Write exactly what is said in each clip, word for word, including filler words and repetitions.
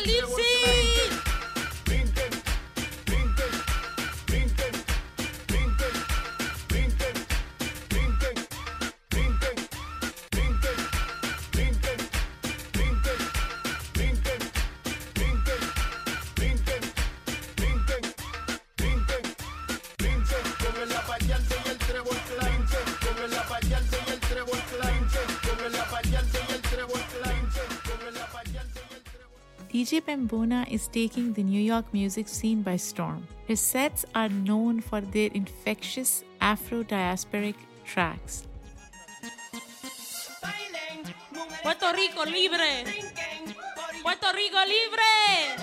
Lipsy! D J Bambona is taking the New York music scene by storm. His sets are known for their infectious Afro-diasporic tracks. Puerto Rico libre! Puerto Rico libre!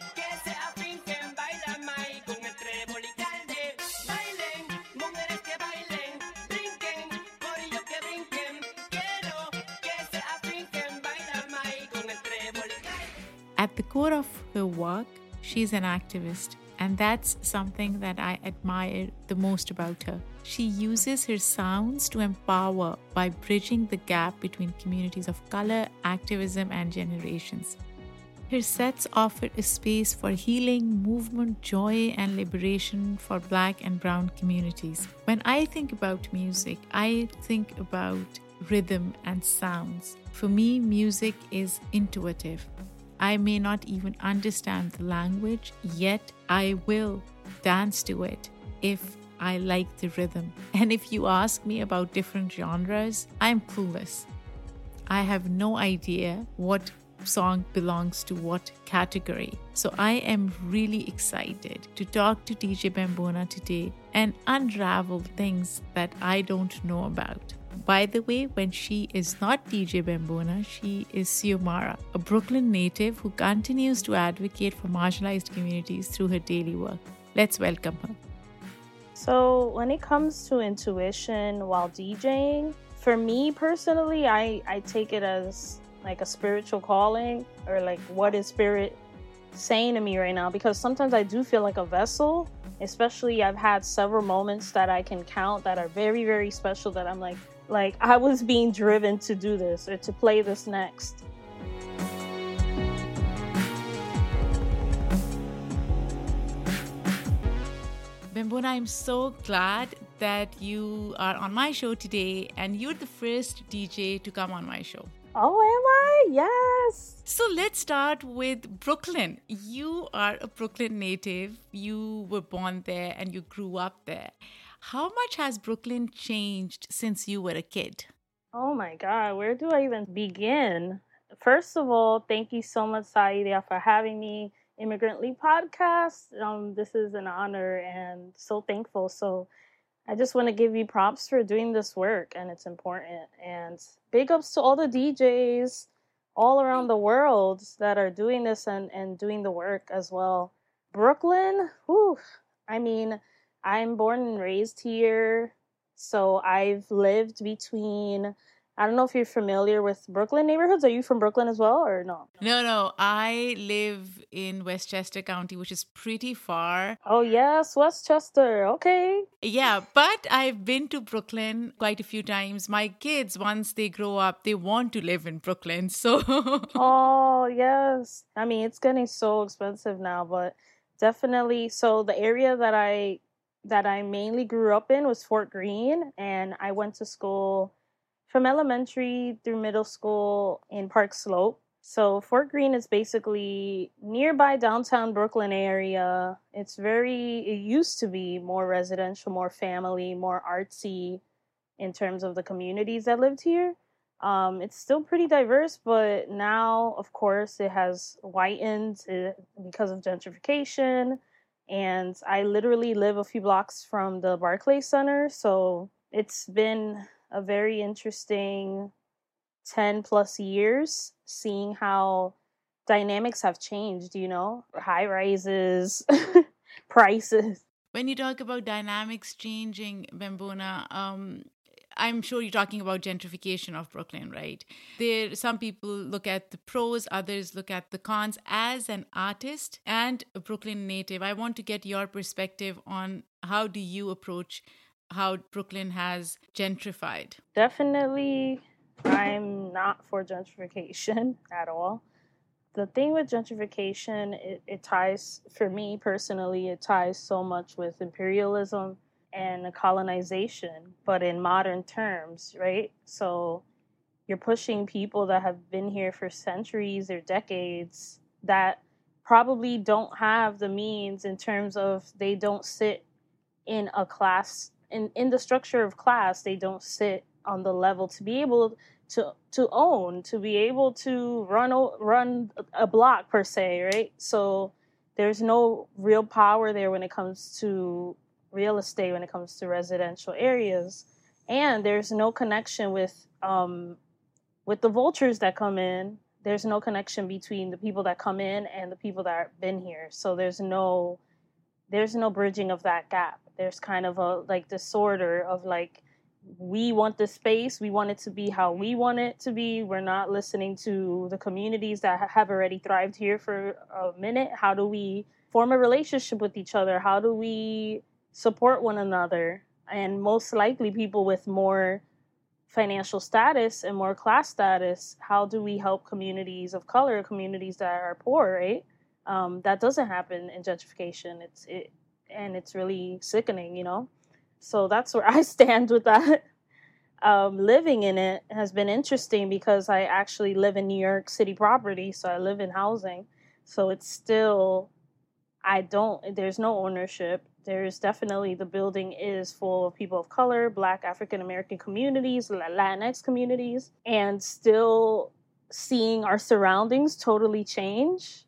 At the core of her work, she's an activist, and that's something that I admire the most about her. She uses her sounds to empower by bridging the gap between communities of color, activism, and generations. Her sets offer a space for healing, movement, joy, and liberation for Black and Brown communities. When I think about music, I think about rhythm and sounds. For me, music is intuitive. I may not even understand the language, yet I will dance to it if I like the rhythm. And if you ask me about different genres, I'm clueless. I have no idea what song belongs to what category. So I am really excited to talk to D J Bambona today and unravel things that I don't know about. By the way, when she is not D J Bambona, she is Xiomara, a Brooklyn native who continues to advocate for marginalized communities through her daily work. Let's welcome her. So when it comes to intuition while DJing, for me personally, I, I take it as like a spiritual calling, or like what is spirit saying to me right now, because sometimes I do feel like a vessel. Especially I've had several moments that I can count that are very, very special that I'm like, like I was being driven to do this or to play this next. Bambona, I'm so glad that you are on my show today, and you're the first D J to come on my show. Oh, am I? Yes. So let's start with Brooklyn. You are a Brooklyn native. You were born there and you grew up there. How much has Brooklyn changed since you were a kid? Oh my God, where do I even begin? First of all, thank you so much, Saida, for having me. Immigrant League Podcast. Um, this is an honor and so thankful. So I just want to give you props for doing this work, and it's important. And big ups to all the D Js all around the world that are doing this and, and doing the work as well. Brooklyn, whew, I mean, I'm born and raised here, so I've lived between, I don't know if you're familiar with Brooklyn neighborhoods. Are you from Brooklyn as well, or no? No, no. I live in Westchester County, which is pretty far. Oh, yes, Westchester. Okay. Yeah, but I've been to Brooklyn quite a few times. My kids, once they grow up, they want to live in Brooklyn. So, oh, yes. I mean, it's getting so expensive now, but definitely. So the area that I that I mainly grew up in was Fort Greene, and I went to school from elementary through middle school in Park Slope. So Fort Greene is basically nearby downtown Brooklyn area. It's very, it used to be more residential, more family, more artsy in terms of the communities that lived here. Um, it's still pretty diverse, but now, of course, it has whitened because of gentrification. And I literally live a few blocks from the Barclays Center. So it's been a very interesting ten plus years seeing how dynamics have changed, you know, high rises, prices. When you talk about dynamics changing, Bambona, um, I'm sure you're talking about gentrification of Brooklyn, right? There, some people look at the pros, others look at the cons. As an artist and a Brooklyn native, I want to get your perspective on how do you approach how Brooklyn has gentrified? Definitely, I'm not for gentrification at all. The thing with gentrification, it, it ties, for me personally, it ties so much with imperialism and colonization, but in modern terms, right? So you're pushing people that have been here for centuries or decades that probably don't have the means in terms of they don't sit in a class in, in the structure of class, they don't sit on the level to be able to to own, to be able to run run a block per se, right? So there's no real power there when it comes to real estate, when it comes to residential areas, and there's no connection with um, with the vultures that come in. There's no connection between the people that come in and the people that have been here. So there's no there's no bridging of that gap. There's kind of a like disorder of like, we want the space, we want it to be how we want it to be. We're not listening to the communities that have already thrived here for a minute. How do we form a relationship with each other? How do we support one another? And most likely people with more financial status and more class status, how do we help communities of color, communities that are poor, right? Um, that doesn't happen in gentrification. It's it, and it's really sickening, you know. So that's where I stand with that. Um, living in it has been interesting because I actually live in New York City property, so I live in housing. So it's still, I don't. There's no ownership. There's definitely, the building is full of people of color, Black, African American communities, Latinx communities, and still seeing our surroundings totally change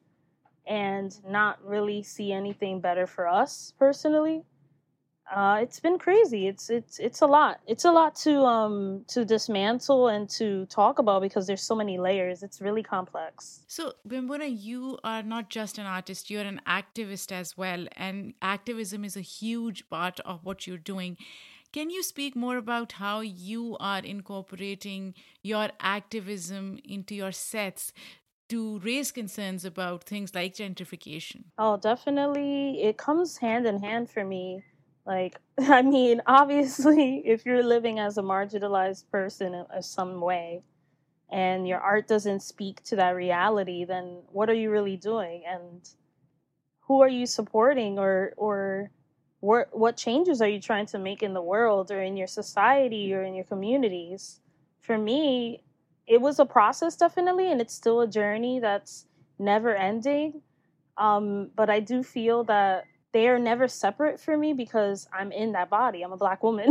and not really see anything better for us personally. Uh, it's been crazy. It's it's it's a lot. It's a lot to um to dismantle and to talk about because there's so many layers. It's really complex. So, Bimbuna, you are not just an artist, you're an activist as well. And activism is a huge part of what you're doing. Can you speak more about how you are incorporating your activism into your sets to raise concerns about things like gentrification? Oh, definitely. It comes hand in hand for me. Like, I mean, obviously, if you're living as a marginalized person in some way and your art doesn't speak to that reality, then what are you really doing? And who are you supporting, or or what what changes are you trying to make in the world or in your society or in your communities? For me, it was a process definitely, and it's still a journey that's never ending. Um, but I do feel that they are never separate for me because I'm in that body. I'm a Black woman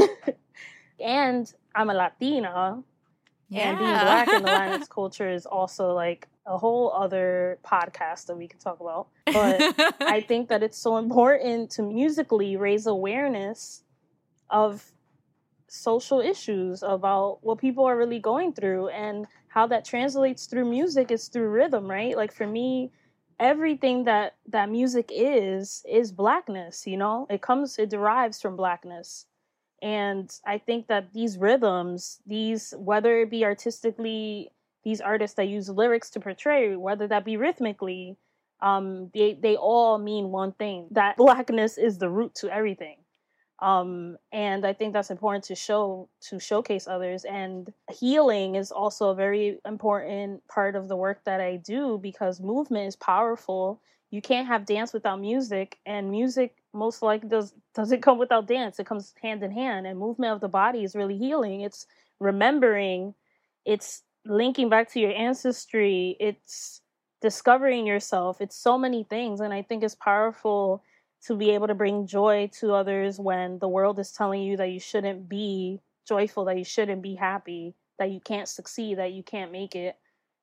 and I'm a Latina. Yeah. And being Black in the Latinx culture is also like a whole other podcast that we can talk about. But I think that it's so important to musically raise awareness of social issues, about what people are really going through, and how that translates through music is through rhythm, right? Like for me, everything that that music is is Blackness, you know. It comes it derives from Blackness. And I think that these rhythms, these, whether it be artistically, these artists that use lyrics to portray, whether that be rhythmically, um they they all mean one thing, that Blackness is the root to everything. Um, and I think that's important to show, to showcase others. And healing is also a very important part of the work that I do because movement is powerful. You can't have dance without music, and music most likely does, doesn't come without dance. It comes hand in hand, and movement of the body is really healing. It's remembering, it's linking back to your ancestry, it's discovering yourself. It's so many things. And I think it's powerful to be able to bring joy to others when the world is telling you that you shouldn't be joyful, that you shouldn't be happy, that you can't succeed, that you can't make it.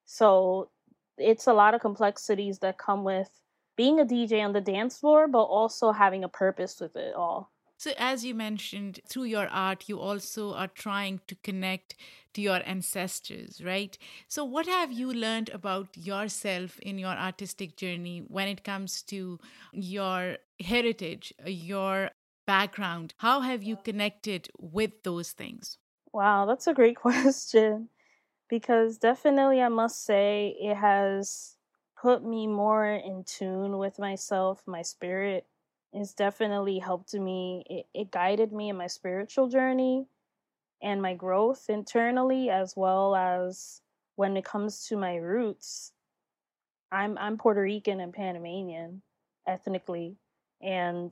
So it's a lot of complexities that come with being a D J on the dance floor, but also having a purpose with it all. So, as you mentioned, through your art, you also are trying to connect to your ancestors, right? So, what have you learned about yourself in your artistic journey when it comes to your heritage, your background? How have you connected with those things? Wow, that's a great question. Because definitely, I must say, it has put me more in tune with myself, my spirit. It's definitely helped me. It, it guided me in my spiritual journey and my growth internally, as well as when it comes to my roots. I'm I'm Puerto Rican and Panamanian ethnically, and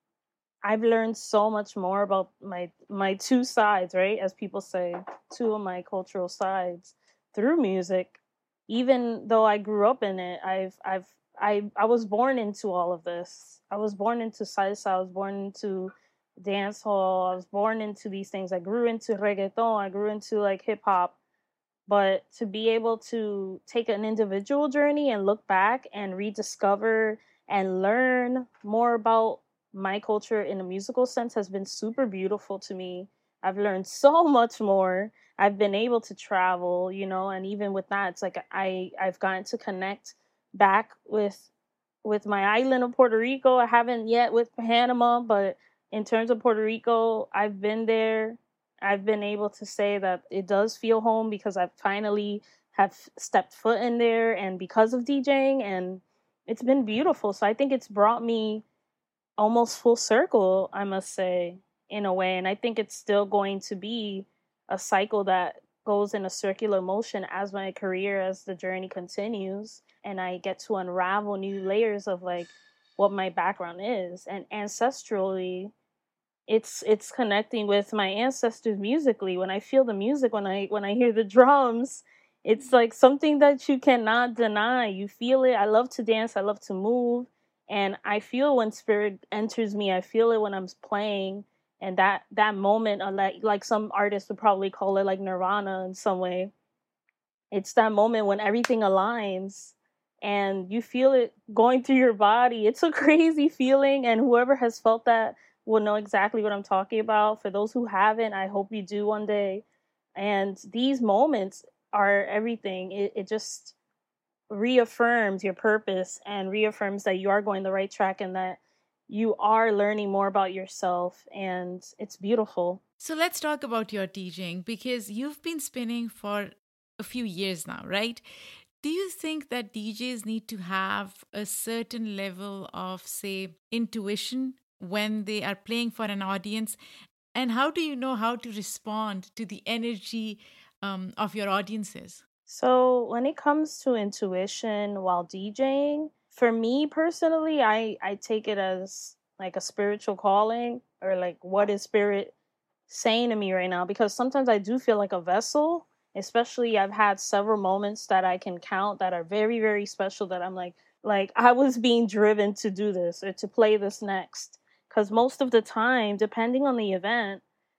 I've learned so much more about my my two sides, right? As people say, two of my cultural sides through music. Even though I grew up in it, I've I've I I was born into all of this. I was born into salsa. I was born into dance hall. I was born into these things. I grew into reggaeton. I grew into like hip hop. But to be able to take an individual journey and look back and rediscover and learn more about my culture in a musical sense has been super beautiful to me. I've learned so much more. I've been able to travel, you know, and even with that, it's like I I've gotten to connect back with with my island of Puerto Rico. I haven't yet with Panama, but in terms of Puerto Rico, I've been there. I've been able to say that it does feel home because I've finally have stepped foot in there and because of DJing, and it's been beautiful. So I think it's brought me almost full circle, I must say, in a way. And I think it's still going to be a cycle that goes in a circular motion as my career, as the journey continues, and I get to unravel new layers of like what my background is. And ancestrally, it's it's connecting with my ancestors musically. When I feel the music, when I when I hear the drums, it's like something that you cannot deny. You feel it. I love to dance, I love to move, and I feel when spirit enters me. I feel it when I'm playing, and that that moment of like like some artists would probably call it like nirvana in some way. It's that moment when everything aligns and you feel it going through your body. It's a crazy feeling, and whoever has felt that will know exactly what I'm talking about. For those who haven't, I hope you do one day. And these moments are everything. It, it just reaffirms your purpose and reaffirms that you are going the right track and that you are learning more about yourself. And it's beautiful. So let's talk about your DJing because you've been spinning for a few years now, right? Do you think that D Js need to have a certain level of, say, intuition when they are playing for an audience? And how do you know how to respond to the energy um, of your audiences? So when it comes to intuition while DJing, for me personally, I I take it as like a spiritual calling, or like what is spirit saying to me right now, because sometimes I do feel like a vessel. Especially I've had several moments that I can count that are very very special, that I'm like like I was being driven to do this or to play this next, cuz most of the time, depending on the event,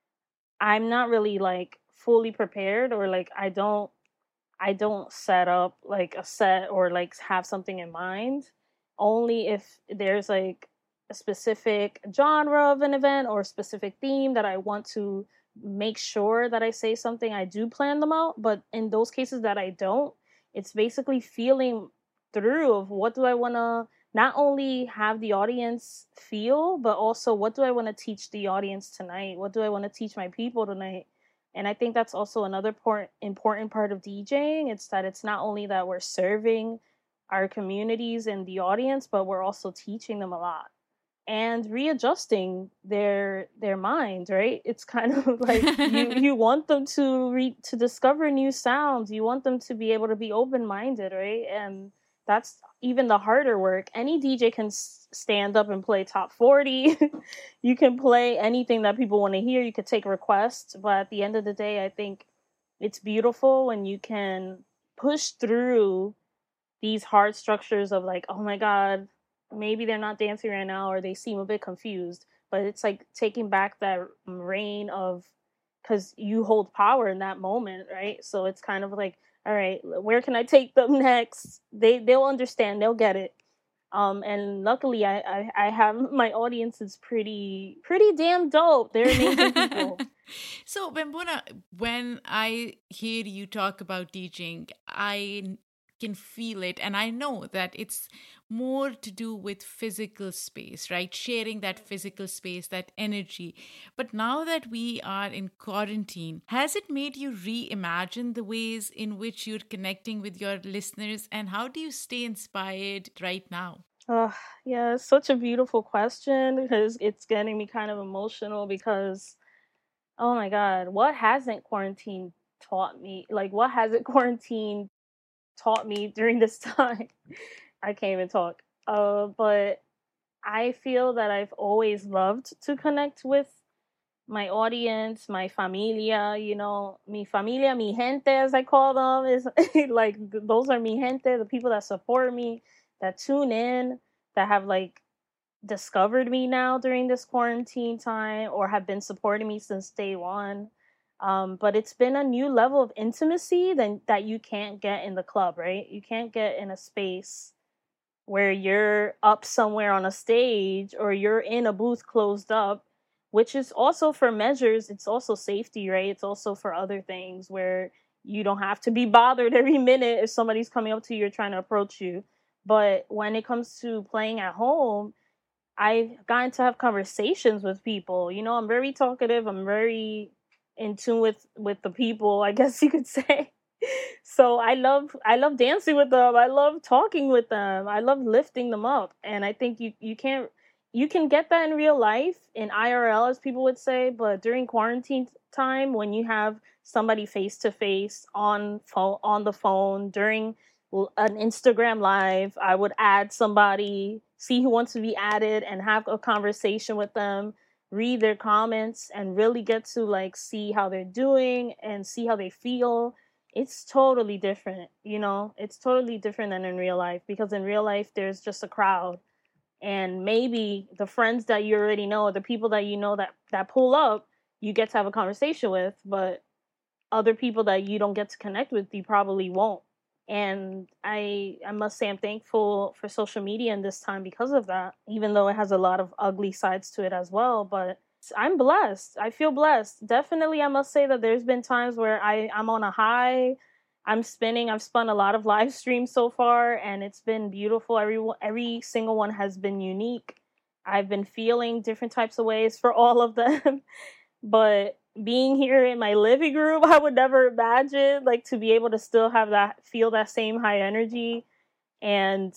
I'm not really like fully prepared, or like I don't I don't set up like a set or like have something in mind. Only if there's like a specific genre of an event or a specific theme that I want to make sure that I say something, I do plan them out. But in those cases that I don't, it's basically feeling through of what do I want to not only have the audience feel, but also what do I want to teach the audience tonight? What do I want to teach my people tonight? And I think that's also another part, important part of DJing. It's that it's not only that we're serving our communities and the audience, but we're also teaching them a lot and readjusting their their minds, right? It's kind of like you you want them to re, to discover new sounds. You want them to be able to be open-minded, right? And that's even the harder work. Any D J can s- stand up and play top forty. You can play anything that people want to hear. You could take requests, but at the end of the day, I think it's beautiful when you can push through these hard structures of like, oh my god, maybe they're not dancing right now or they seem a bit confused, but it's like taking back that reign of, because you hold power in that moment, right? So it's kind of like, all right, where can I take them next? They they'll understand, they'll get it. Um, and luckily, I, I I have my audience is pretty pretty damn dope. They're amazing people. So, Bambuna, when I hear you talk about DJing, I can feel it. And I know that it's more to do with physical space, right? Sharing that physical space, that energy. But now that we are in quarantine, has it made you reimagine the ways in which you're connecting with your listeners? And how do you stay inspired right now? Uh, yeah, it's such a beautiful question because it's getting me kind of emotional because, oh my God, what hasn't quarantine taught me? Like, what hasn't quarantine taught me during this time. I can't even talk. Uh, but I feel that I've always loved to connect with my audience, my familia, you know, mi familia, mi gente, as I call them, is like those are mi gente, the people that support me, that tune in, that have like discovered me now during this quarantine time or have been supporting me since day one. Um, but it's been a new level of intimacy than that you can't get in the club, right? You can't get in a space where you're up somewhere on a stage or you're in a booth closed up, which is also for measures. It's also safety, right? It's also for other things where you don't have to be bothered every minute if somebody's coming up to you or trying to approach you. But when it comes to playing at home, I've gotten to have conversations with people. You know, I'm very talkative. I'm very in tune with with the people, I guess you could say. So I love I love dancing with them. I love talking with them. I love lifting them up. And I think you you can't you can get that in real life, in I R L, as people would say, but during quarantine time, when you have somebody face to face on phone on the phone during an Instagram live, I would add somebody, see who wants to be added, and have a conversation with them, read their comments, and really get to like see how they're doing and see how they feel. It's totally different, you know. It's totally different than in real life, because in real life there's just a crowd, and maybe the friends that you already know, or the people that you know that that pull up, you get to have a conversation with, but other people that you don't get to connect with, you probably won't. And I I must say I'm thankful for social media in this time because of that, even though it has a lot of ugly sides to it as well. But I'm blessed. I feel blessed. Definitely, I must say that there's been times where I, I'm on a high. I'm spinning. I've spun a lot of live streams so far, and it's been beautiful. Every, every single one has been unique. I've been feeling different types of ways for all of them. But being here in my living room, I would never imagine like to be able to still have that, feel that same high energy and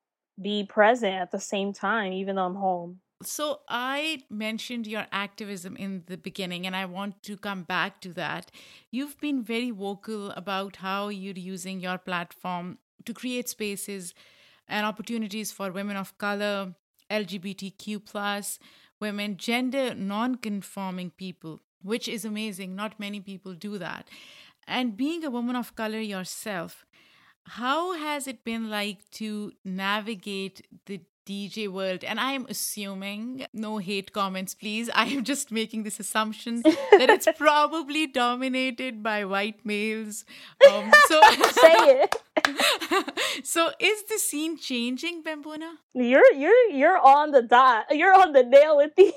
be present at the same time, even though I'm home. So I mentioned your activism in the beginning, and I want to come back to that. You've been very vocal about how you're using your platform to create spaces and opportunities for women of color, L G B T Q plus, women, gender non-conforming people, which is amazing. Not many people do that. And being a woman of color yourself, how has it been like to navigate the D J world? And I am assuming, no hate comments, please. I am just making this assumption that it's probably dominated by white males. Um, so Say it. So is the scene changing, Bambuna? You're you're you're on the dot. You're on the nail with these.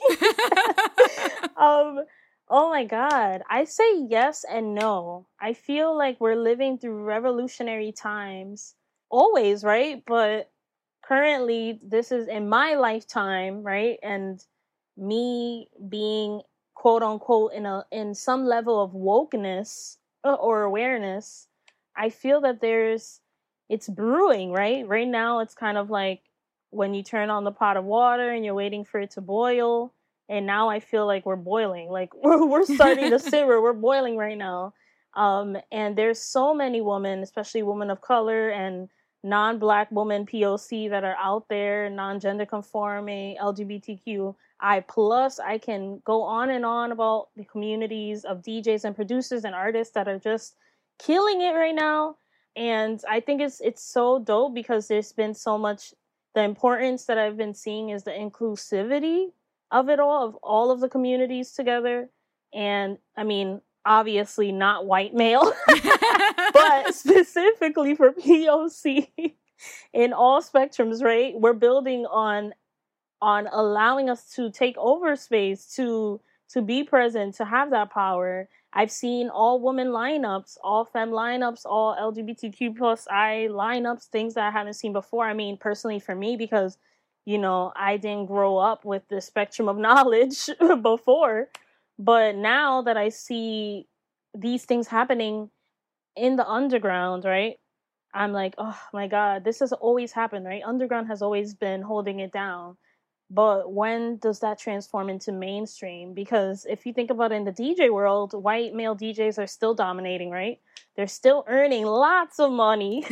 um oh my god. I say yes and no. I feel like we're living through revolutionary times. Always, right? But currently this is in my lifetime, right? And me being quote unquote in a in some level of wokeness or awareness, I feel that there's it's brewing, right? Right now it's kind of like when you turn on the pot of water and you're waiting for it to boil. And now I feel like we're boiling. Like we're, we're starting to simmer. We're boiling right now. Um, and there's so many women, especially women of color and non-Black women P O C that are out there, non-gender conforming, L G B T Q I plus. I can go on and on about the communities of D Js and producers and artists that are just killing it right now. And I think it's it's so dope because there's been so much. The importance that I've been seeing is the inclusivity of it all, of all of the communities together. And I mean, obviously not white male, but specifically for P O C in all spectrums, right? We're building on on allowing us to take over space, to to be present, to have that power. I've seen all woman lineups, all femme lineups, all L G B T Q plus I lineups, things that I haven't seen before. I mean, personally for me, because, you know, I didn't grow up with the spectrum of knowledge before. But now that I see these things happening in the underground, right? I'm like, oh my God, this has always happened, right? Underground has always been holding it down. But when does that transform into mainstream? Because if you think about it in the D J world, white male D Js are still dominating, right? They're still earning lots of money.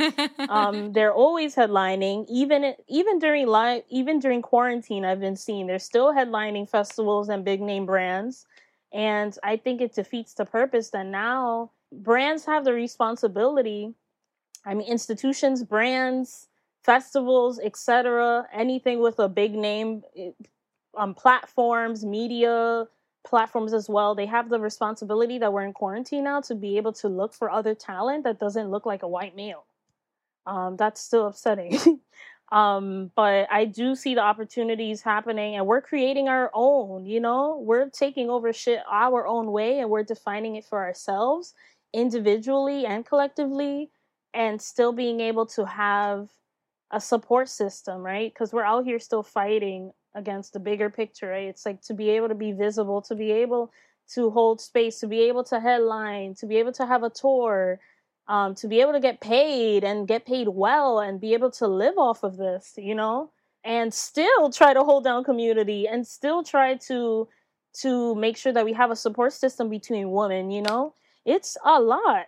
um, they're always headlining, even even during live, even during quarantine. I've been seeing they're still headlining festivals and big name brands, and I think it defeats the purpose that now brands have the responsibility. I mean, institutions, brands, festivals, et cetera. Anything with a big name, um, platforms, media platforms as well. They have the responsibility that we're in quarantine now to be able to look for other talent that doesn't look like a white male. Um, that's still upsetting. um, but I do see the opportunities happening, and we're creating our own, you know, we're taking over shit our own way, and we're defining it for ourselves individually and collectively, and still being able to have a support system, right? Because we're out here still fighting against the bigger picture, right? It's like to be able to be visible, to be able to hold space, to be able to headline, to be able to have a tour, um, to be able to get paid and get paid well and be able to live off of this, you know, and still try to hold down community and still try to to make sure that we have a support system between women, you know, it's a lot.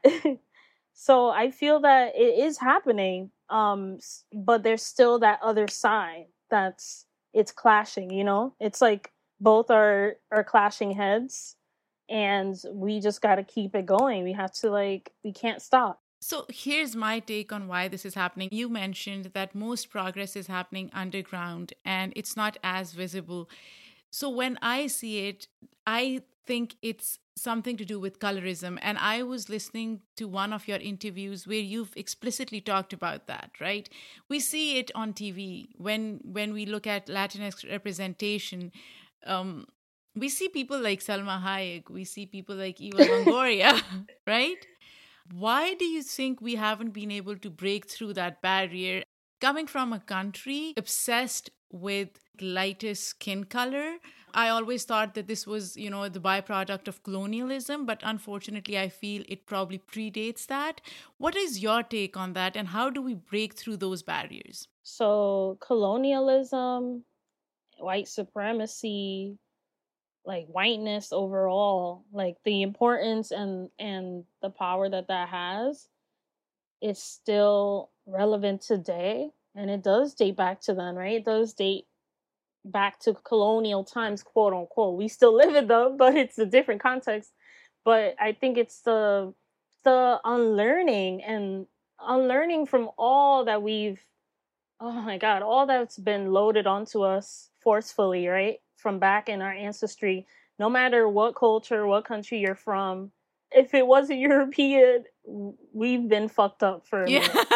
So I feel that it is happening, um, but there's still that other side that's it's clashing, you know? It's like both are are clashing heads, and we just got to keep it going. We have to, like, we can't stop. So here's my take on why this is happening. You mentioned that most progress is happening underground and it's not as visible. So when I see it, I think it's something to do with colorism. And I was listening to one of your interviews where you've explicitly talked about that, right? We see it on T V when when we look at Latinx representation. Um, we see people like Salma Hayek. We see people like Eva Longoria, right? Why do you think we haven't been able to break through that barrier? Coming from a country obsessed with lighter skin color, I always thought that this was, you know, the byproduct of colonialism, but unfortunately, I feel it probably predates that. What is your take on that, and how do we break through those barriers? So colonialism, white supremacy, like whiteness overall, like the importance and and the power that that has is still relevant today, and it does date back to then, right? It does date back to colonial times, quote unquote. We still live in them, but it's a different context. But I think it's the the unlearning and unlearning from all that we've, oh my God, all that's been loaded onto us forcefully, right? From back in our ancestry, no matter what culture, what country you're from, if it wasn't European, we've been fucked up for a yeah. minute.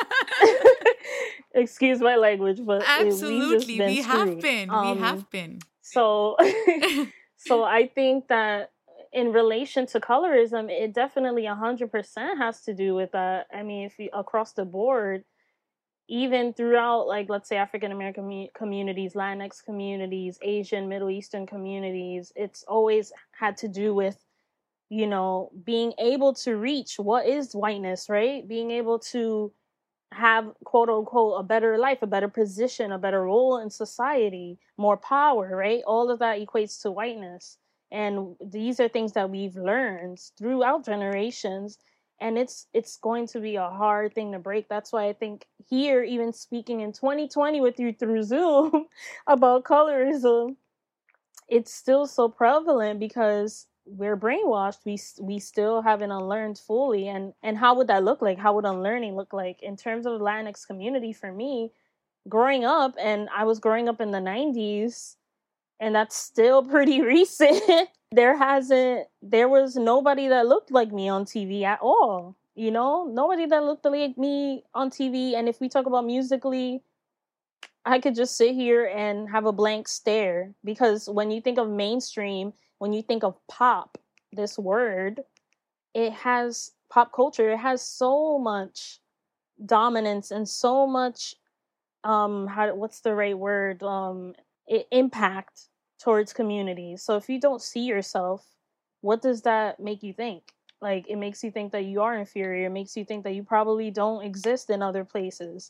Excuse my language, but absolutely, it, we have been. Um, we have been. So, so I think that in relation to colorism, it definitely a hundred percent has to do with that. I mean, if you across the board, even throughout, like, let's say African American communities, Latinx communities, Asian, Middle Eastern communities, it's always had to do with, you know, being able to reach what is whiteness, right? Being able to have, quote unquote, a better life, a better position, a better role in society, more power, right? All of that equates to whiteness. And these are things that we've learned throughout generations. And it's it's going to be a hard thing to break. That's why I think here, even speaking in twenty twenty with you through Zoom about colorism, it's still so prevalent because we're brainwashed. We we still haven't unlearned fully. And and how would that look like? How would unlearning look like in terms of the Latinx community? For me, growing up, and I was growing up in the nineties, and that's still pretty recent. There hasn't, there was nobody that looked like me on T V at all. You know, nobody that looked like me on T V. And if we talk about musically, I could just sit here and have a blank stare, because when you think of mainstream, when you think of pop, this word, it has pop culture. It has so much dominance and so much, um, how, what's the right word? Um, it, impact towards communities. So if you don't see yourself, what does that make you think? Like, it makes you think that you are inferior. It makes you think that you probably don't exist in other places.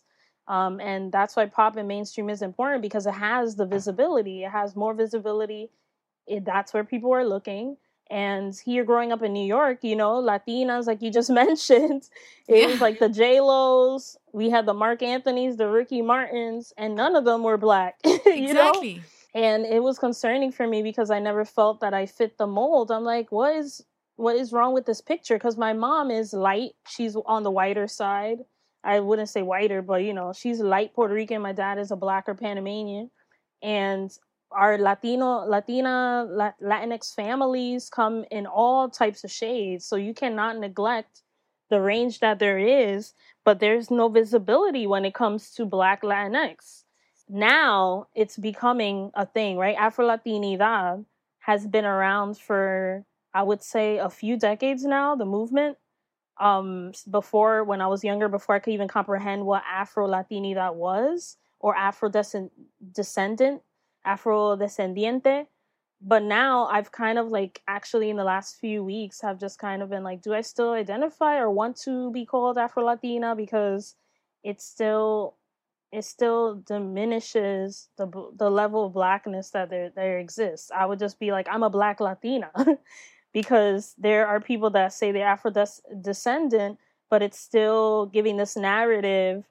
Um, and that's why pop and mainstream is important, because it has the visibility. It has more visibility. It, that's where people are looking. And here, growing up in New York, you know, Latinas, like you just mentioned, it was Yeah, like the J-Los, we had the Mark Anthonys, the Ricky Martins, and none of them were black, you know? exactly. And it was concerning for me because I never felt that I fit the mold. I'm like, what is what is wrong with this picture? Because my mom is light. She's on the whiter side. I wouldn't say whiter, but you know, she's light Puerto Rican. My dad is a blacker Panamanian. And our Latino, Latina, Latinx families come in all types of shades. So you cannot neglect the range that there is, but there's no visibility when it comes to Black Latinx. Now it's becoming a thing, right? Afro-Latinidad has been around for, I would say, a few decades now, the movement. Um, before, when I was younger, before I could even comprehend what Afro-Latinidad was, or Afro-descendant, Afro-descendiente. But now I've kind of like, actually in the last few weeks, have just kind of been like, do I still identify or want to be called Afro-Latina? Because it's still it still diminishes the the level of blackness that there there exists. I would just be like, I'm a Black Latina, because there are people that say they're Afro descendant, but it's still giving this narrative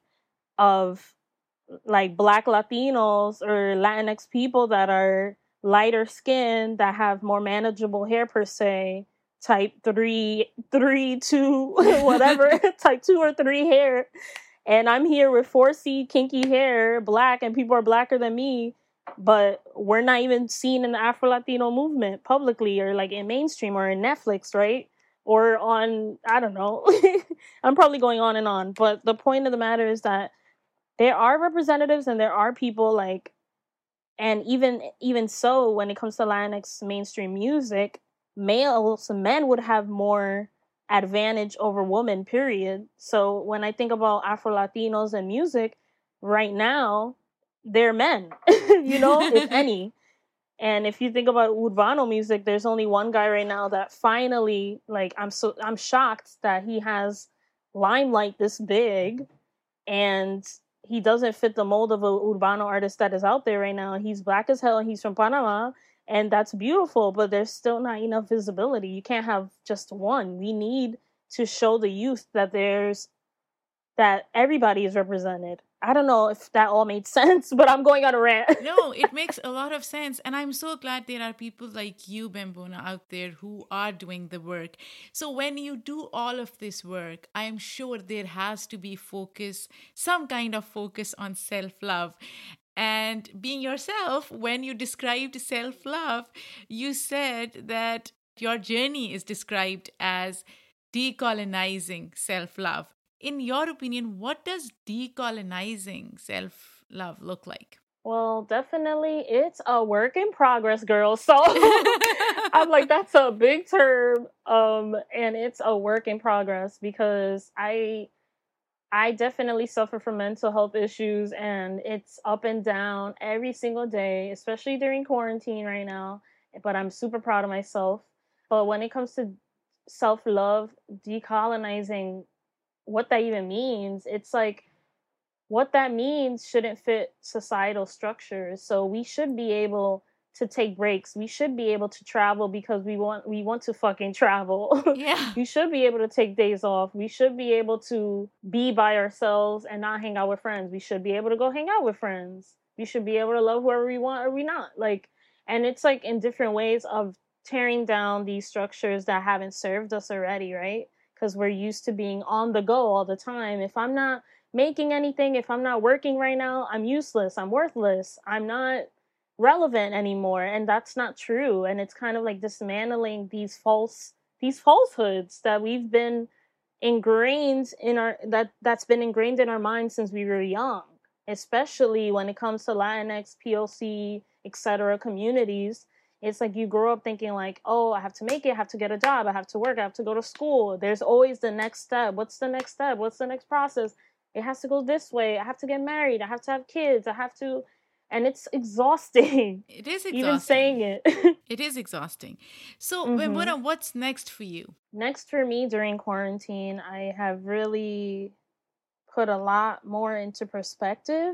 of like Black Latinos or Latinx people that are lighter skinned, that have more manageable hair per se, type three, three, two, whatever, type two or three hair. And I'm here with four C kinky hair, black, and people are blacker than me, but we're not even seen in the Afro-Latino movement publicly, or like in mainstream, or in Netflix, right? Or on, I don't know. I'm probably going on and on. But the point of the matter is that there are representatives and there are people like, and even even so, when it comes to Latinx mainstream music, males, men would have more advantage over women, period. So when I think about Afro-Latinos and music right now, they're men, you know, if any. And if you think about Urbano music, there's only one guy right now that finally, like, I'm so I'm shocked that he has limelight this big, and he doesn't fit the mold of a Urbano artist that is out there right now. He's black as hell, and he's from Panama, and that's beautiful, but there's still not enough visibility. You can't have just one. We need to show the youth that there's that everybody is represented. I don't know if that all made sense, but I'm going on a rant. No, it makes a lot of sense. And I'm so glad there are people like you, Bembona, out there who are doing the work. So when you do all of this work, I'm sure there has to be focus, some kind of focus on self-love. And being yourself, when you described self-love, you said that your journey is described as decolonizing self-love. In your opinion, what does decolonizing self-love look like? Well, definitely it's a work in progress, girl. So I'm like, that's a big term. Um, and it's a work in progress, because I I definitely suffer from mental health issues, and it's up and down every single day, especially during quarantine right now. But I'm super proud of myself. But when it comes to self-love, decolonizing, what that even means, it's like, what that means shouldn't fit societal structures. So we should be able to take breaks. We should be able to travel because we want we want to fucking travel. Yeah. We should be able to take days off. We should be able to be by ourselves and not hang out with friends. We should be able to go hang out with friends. We should be able to love whoever we want, or we not. Like, and it's like in different ways of tearing down these structures that haven't served us already, right? Because we're used to being on the go all the time. If I'm not making anything, if I'm not working right now, I'm useless, I'm worthless, I'm not relevant anymore. And that's not true. And it's kind of like dismantling these false these falsehoods that we've been ingrained in our that that's been ingrained in our minds since we were young, especially when it comes to Latinx, P O C, etc. communities. It's like you grow up thinking like, oh, I have to make it, I have to get a job, I have to work, I have to go to school. There's always the next step. What's the next step? What's the next process? It has to go this way. I have to get married. I have to have kids. I have to, and it's exhausting. It is exhausting. Even saying it. It is exhausting. So, Mhm. Bembona, what's next for you? Next for me during quarantine, I have really put a lot more into perspective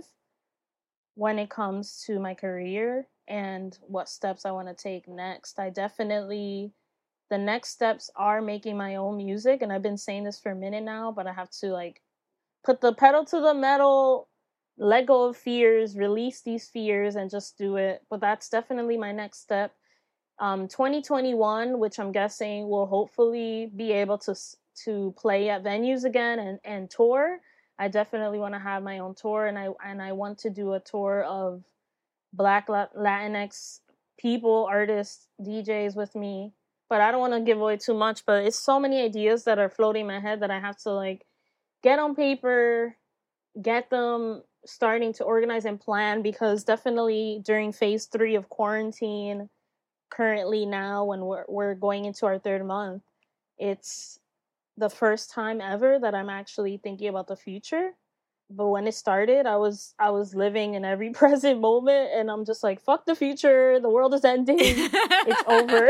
when it comes to my career and what steps I want to take next. I definitely, the next steps are making my own music, and I've been saying this for a minute now, but I have to like put the pedal to the metal, let go of fears, release these fears, and just do it. But that's definitely my next step. Um, twenty twenty-one, which I'm guessing will hopefully be able to to play at venues again and, and tour. I definitely want to have my own tour, and I and I want to do a tour of Black Latinx people, artists, D Js with me. But I don't want to give away too much. But it's so many ideas that are floating in my head that I have to like get on paper, get them starting to organize and plan, because definitely during phase three of quarantine, currently now when we're we're going into our third month, it's the first time ever that I'm actually thinking about the future. But when it started, I was I was living in every present moment, and I'm just like, fuck the future, the world is ending, it's over.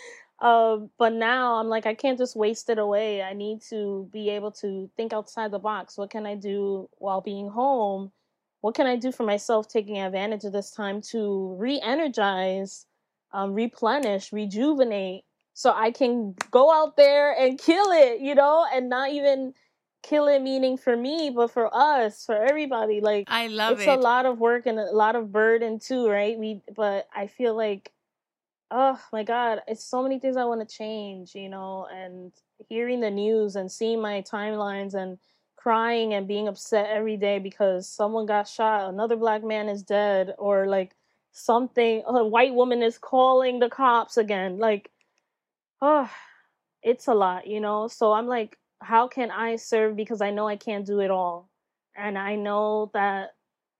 um, but now I'm like, I can't just waste it away. I need to be able to think outside the box. What can I do while being home? What can I do for myself, taking advantage of this time to re-energize, um, replenish, rejuvenate, so I can go out there and kill it, you know, and not even kill it meaning for me, but for us, for everybody. Like, I love it's it. a lot of work and a lot of burden too, right? We, but I feel like, oh my God, it's so many things I want to change, you know, and hearing the news and seeing my timelines and crying and being upset every day because someone got shot, another Black man is dead, or like something, a white woman is calling the cops again. Like, oh, it's a lot, you know? So I'm like, how can I serve? Because I know I can't do it all. And I know that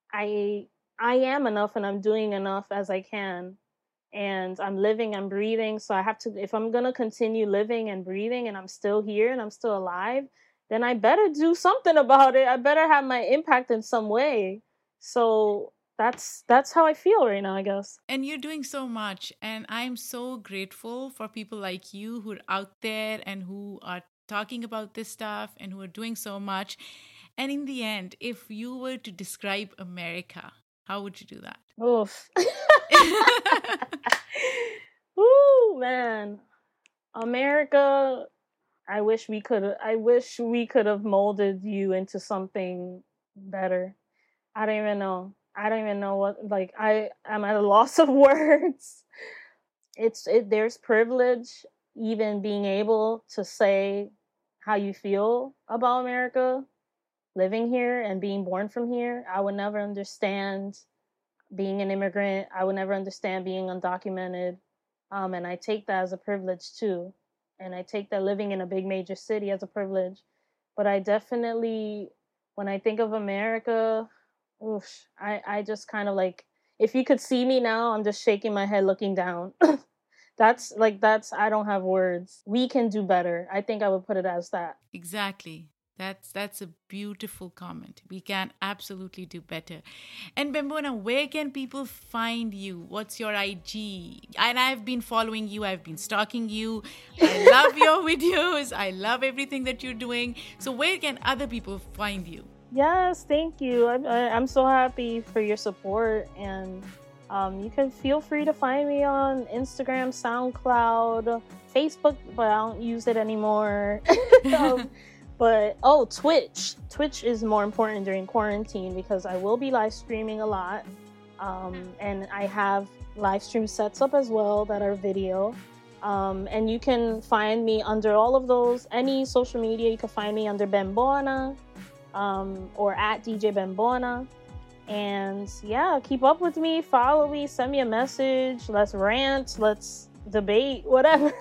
I I am enough, and I'm doing enough as I can. And I'm living, I'm breathing. So I have to, if I'm going to continue living and breathing and I'm still here and I'm still alive, then I better do something about it. I better have my impact in some way. So that's that's how I feel right now, I guess. And you're doing so much. And I'm so grateful for people like you who are out there and who are talking about this stuff and who are doing so much. And in the end, if you were to describe America, how would you do that? Oof. Ooh, man. America, I wish we could I wish we could have molded you into something better. I don't even know. I don't even know what, like, I am at a loss of words. It's it there's privilege even being able to say how you feel about America, living here and being born from here. I would never understand being an immigrant. I would never understand being undocumented. Um, and I take that as a privilege too. And I take that living in a big major city as a privilege. But I definitely, when I think of America, oof, I, I just kind of like, if you could see me now, I'm just shaking my head looking down. That's like, that's, I don't have words. We can do better. I think I would put it as that. Exactly. That's that's a beautiful comment. We can absolutely do better. And Bembona, where can people find you? What's your I G? And I've been following you. I've been stalking you. I love your videos. I love everything that you're doing. So where can other people find you? Yes, thank you. I'm, I'm so happy for your support. And um, you can feel free to find me on Instagram, SoundCloud, Facebook, but I don't use it anymore. um, But, oh, Twitch. Twitch is more important during quarantine because I will be live streaming a lot. Um, and I have live stream sets up as well that are video. Um, and you can find me under all of those. Any social media, you can find me under Bembona um, or at D J Bembona. And yeah, keep up with me, follow me, send me a message. Let's rant, let's debate, whatever.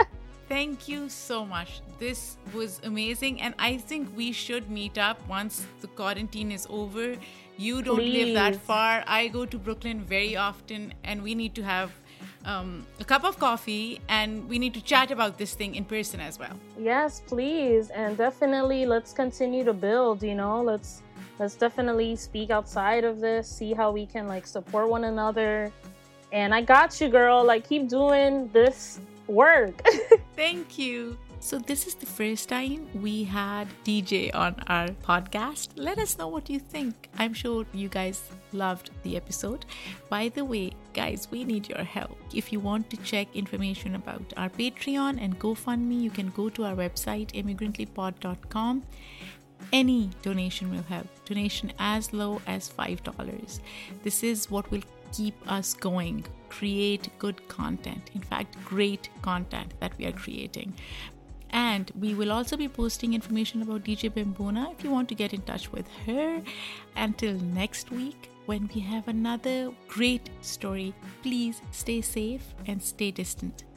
Thank you so much. This was amazing. And I think we should meet up once the quarantine is over. You don't Please. live that far. I go to Brooklyn very often, and we need to have um, a cup of coffee, and we need to chat about this thing in person as well. Yes, please. And definitely let's continue to build, you know, let's let's definitely speak outside of this, see how we can like support one another. And I got you, girl. Like, keep doing this work. Thank you. So this is the first time we had D J on our podcast. Let us know what you think. I'm sure you guys loved the episode. By the way, guys, we need your help. If you want to check information about our Patreon and GoFundMe, you can go to our website, immigrantly pod dot com. Any donation will help. Donation as low as five dollars. This is what will keep us going. Create good content. In fact, great content that we are creating. And we will also be posting information about D J Bimbona if you want to get in touch with her. Until next week, when we have another great story, please stay safe and stay distant.